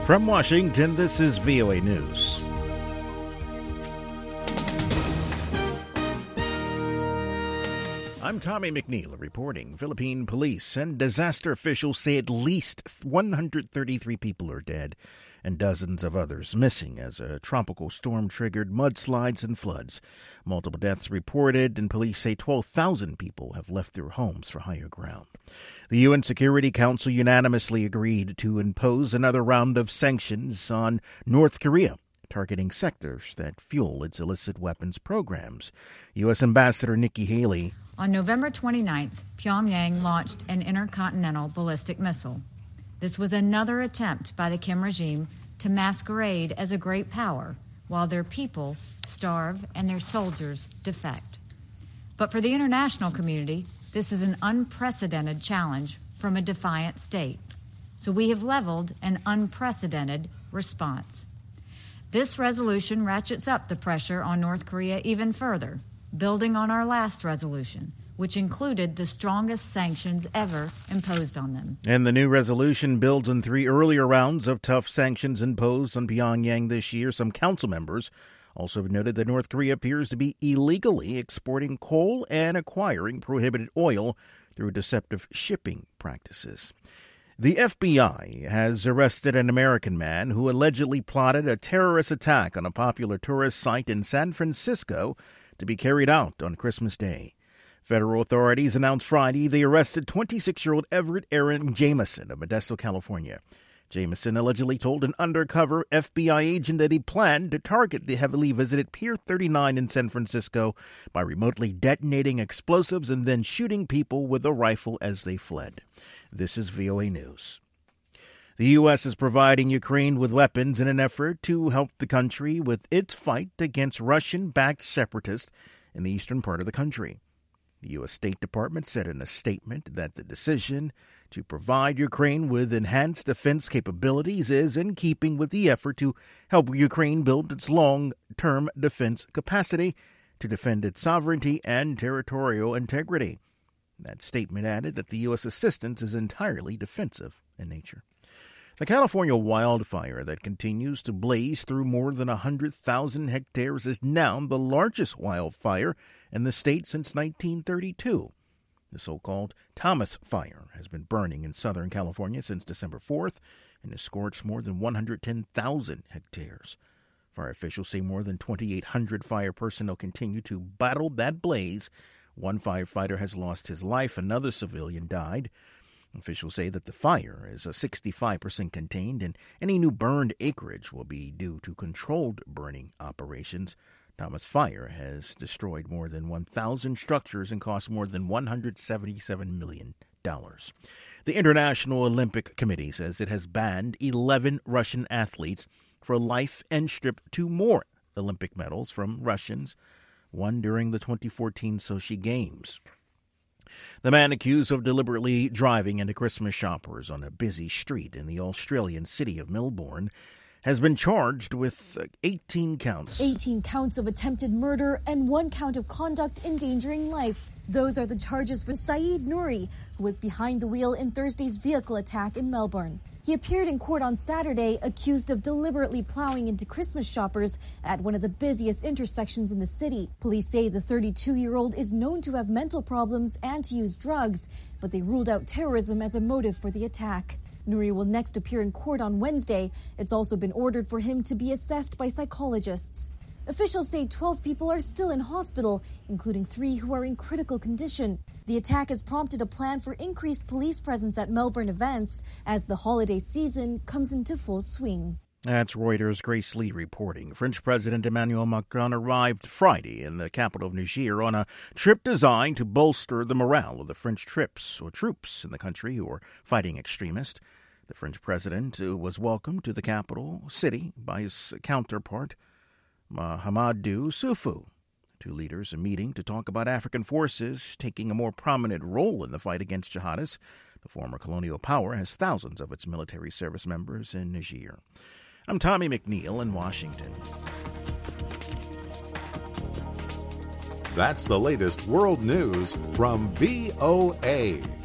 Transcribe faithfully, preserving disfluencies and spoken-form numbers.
From Washington, this is V O A News. I'm Tommy McNeil reporting. Philippine police and disaster officials say at least one hundred thirty-three people are dead and dozens of others missing as a tropical storm triggered mudslides and floods. Multiple deaths reported, and police say twelve thousand people have left their homes for higher ground. The U N Security Council unanimously agreed to impose another round of sanctions on North Korea, targeting sectors that fuel its illicit weapons programs. U S Ambassador Nikki Haley. On November twenty-ninth, Pyongyang launched an intercontinental ballistic missile. This was another attempt by the Kim regime to masquerade as a great power while their people starve and their soldiers defect. But for the international community, this is an unprecedented challenge from a defiant state. So we have leveled an unprecedented response. This resolution ratchets up the pressure on North Korea even further, building on our last resolution, which included the strongest sanctions ever imposed on them. And the new resolution builds on three earlier rounds of tough sanctions imposed on Pyongyang this year. Some council members also noted that North Korea appears to be illegally exporting coal and acquiring prohibited oil through deceptive shipping practices. The F B I has arrested an American man who allegedly plotted a terrorist attack on a popular tourist site in San Francisco to be carried out on Christmas Day. Federal authorities announced Friday they arrested twenty-six-year-old Everett Aaron Jameson of Modesto, California. Jameson allegedly told an undercover F B I agent that he planned to target the heavily visited Pier thirty-nine in San Francisco by remotely detonating explosives and then shooting people with a rifle as they fled. This is V O A News. The U S is providing Ukraine with weapons in an effort to help the country with its fight against Russian-backed separatists in the eastern part of the country. The U S State Department said in a statement that the decision to provide Ukraine with enhanced defense capabilities is in keeping with the effort to help Ukraine build its long-term defense capacity to defend its sovereignty and territorial integrity. That statement added that the U S assistance is entirely defensive in nature. The California wildfire that continues to blaze through more than one hundred thousand hectares is now the largest wildfire in the state since nineteen thirty-two. The so-called Thomas Fire has been burning in Southern California since December fourth and has scorched more than one hundred ten thousand hectares. Fire officials say more than twenty-eight hundred fire personnel continue to battle that blaze. One firefighter has lost his life. Another civilian died. Officials say that the fire is sixty-five percent contained, and any new burned acreage will be due to controlled burning operations. Thomas Fire has destroyed more than one thousand structures and cost more than one hundred seventy-seven million dollars. The International Olympic Committee says it has banned eleven Russian athletes for life and stripped two more Olympic medals from Russians, one during the twenty fourteen Sochi Games. The man accused of deliberately driving into Christmas shoppers on a busy street in the Australian city of Melbourne has been charged with eighteen counts. eighteen counts of attempted murder and one count of conduct endangering life. Those are the charges for Saeed Nouri, who was behind the wheel in Thursday's vehicle attack in Melbourne. He appeared in court on Saturday, accused of deliberately plowing into Christmas shoppers at one of the busiest intersections in the city. Police say the thirty-two-year-old is known to have mental problems and to use drugs, but they ruled out terrorism as a motive for the attack. Nouri will next appear in court on Wednesday. It's also been ordered for him to be assessed by psychologists. Officials say twelve people are still in hospital, including three who are in critical condition. The attack has prompted a plan for increased police presence at Melbourne events as the holiday season comes into full swing. That's Reuters' Grace Lee reporting. French President Emmanuel Macron arrived Friday in the capital of Niger on a trip designed to bolster the morale of the French troops or troops in the country who are fighting extremists. The French president was welcomed to the capital city by his counterpart, Mahamadou Issoufou. Two leaders are meeting to talk about African forces taking a more prominent role in the fight against jihadists. The former colonial power has thousands of its military service members in Niger. I'm Tommy McNeil in Washington. That's the latest world news from V O A.